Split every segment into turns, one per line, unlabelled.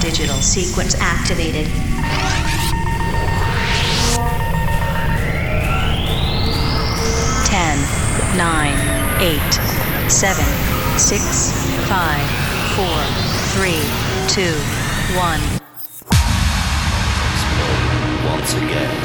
Digital sequence activated. 10, 9, 8, 7, 6, 5, 4, 3, 2, 1.
Explode once again.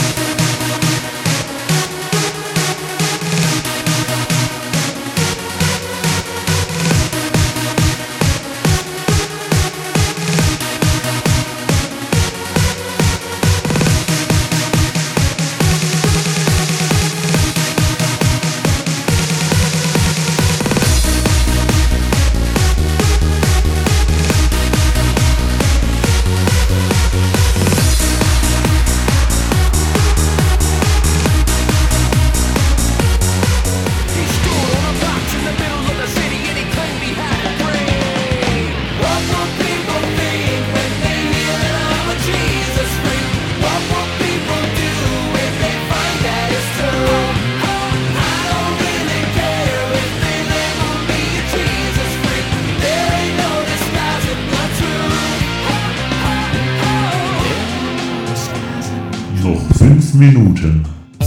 Noch 5 Minuten.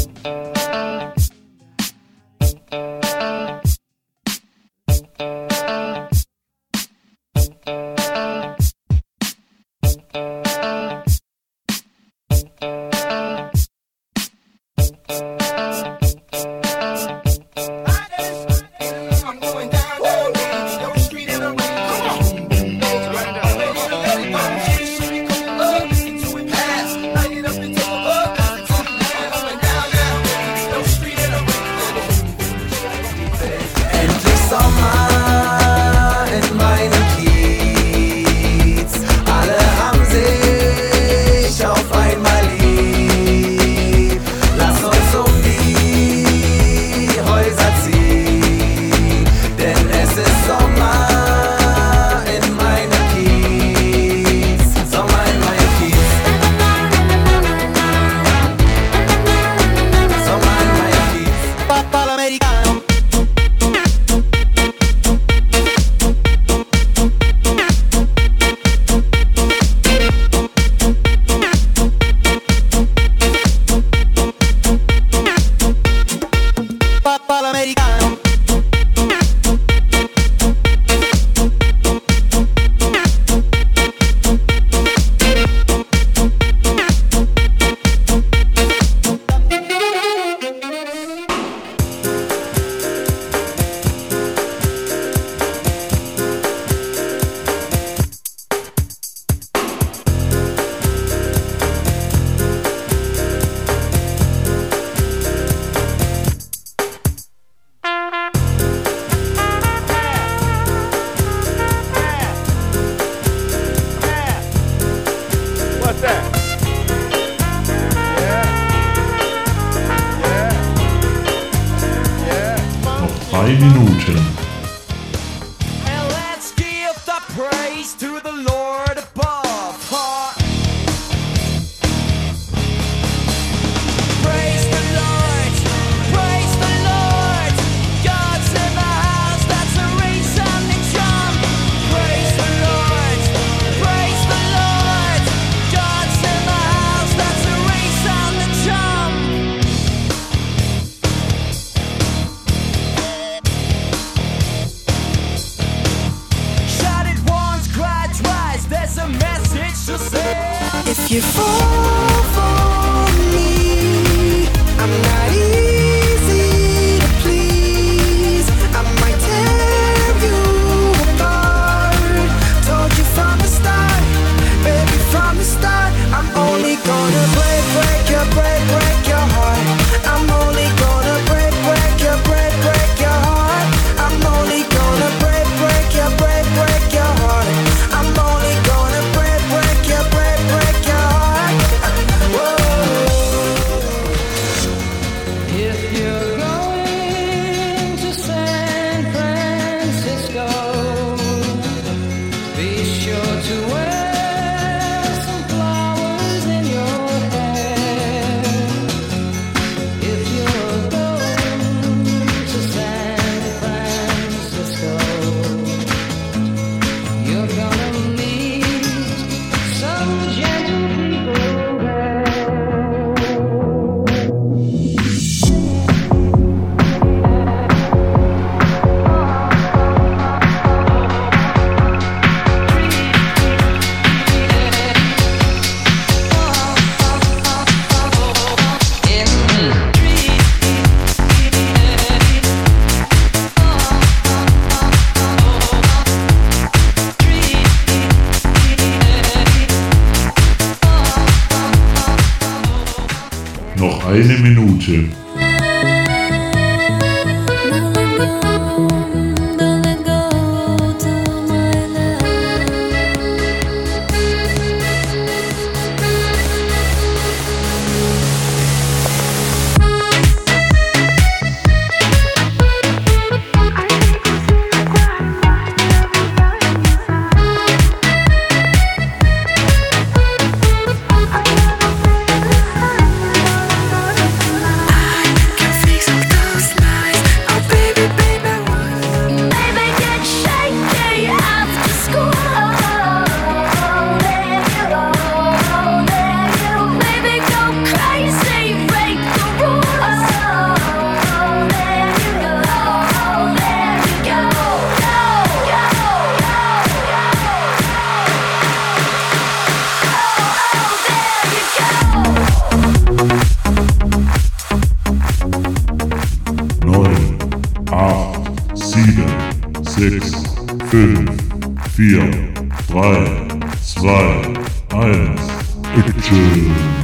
Noch 3 Minuten.
And let's give the praise to the Lord above. Praise the Lord, praise the Lord. God's in the house, that's a resounding jump. Praise the Lord, praise the Lord. God's in the house, that's a resounding jump. Shout it once, cry twice, there's a message to say.
If you fall for me, I'm not easy to please. I might tear you apart. Told you from the start, baby, from the start. I'm only gonna break your heart. I'm only gonna break your heart. I'm only gonna break your heart. I'm only gonna break your heart. Whoa.
If you're going to San Francisco, be sure to wear some flowers in your hair. If you're going to San Francisco, you're gonna need
1 Minute.
Don't let go to my
Baby, get shaky after school. Baby, go crazy, break the rules. There you go,
Neun, 8, 7, 6, 5, 4, 3, 2, 1. Action!